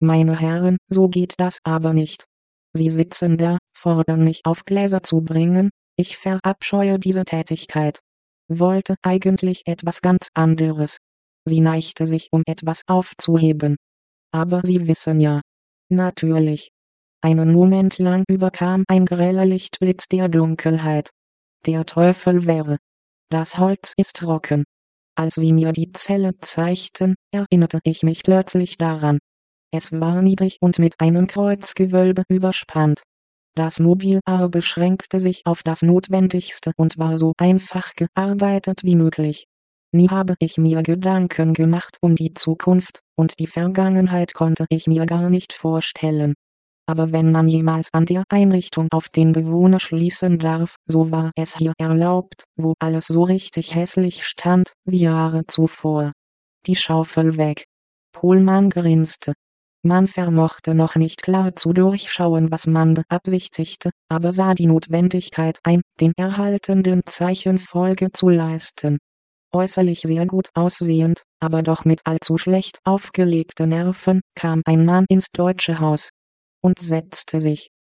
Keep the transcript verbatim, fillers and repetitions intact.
Meine Herren, so geht das aber nicht. Sie sitzen da, fordern mich auf Gläser zu bringen, ich verabscheue diese Tätigkeit. Wollte eigentlich etwas ganz anderes. Sie neigte sich, um etwas aufzuheben. Aber Sie wissen ja. Natürlich. Einen Moment lang überkam ein greller Lichtblitz der Dunkelheit. Der Teufel wäre. Das Holz ist trocken. Als sie mir die Zelle zeigten, erinnerte ich mich plötzlich daran. Es war niedrig und mit einem Kreuzgewölbe überspannt. Das Mobiliar beschränkte sich auf das Notwendigste und war so einfach gearbeitet wie möglich. Nie habe ich mir Gedanken gemacht um die Zukunft, und die Vergangenheit konnte ich mir gar nicht vorstellen. Aber wenn man jemals an der Einrichtung auf den Bewohner schließen darf, so war es hier erlaubt, wo alles so richtig hässlich stand, wie Jahre zuvor. Die Schaufel weg. Pohlmann grinste. Man vermochte noch nicht klar zu durchschauen, was man beabsichtigte, aber sah die Notwendigkeit ein, den erhaltenen Zeichen Folge zu leisten. Äußerlich sehr gut aussehend, aber doch mit allzu schlecht aufgelegten Nerven, kam ein Mann ins Deutsche Haus und setzte sich.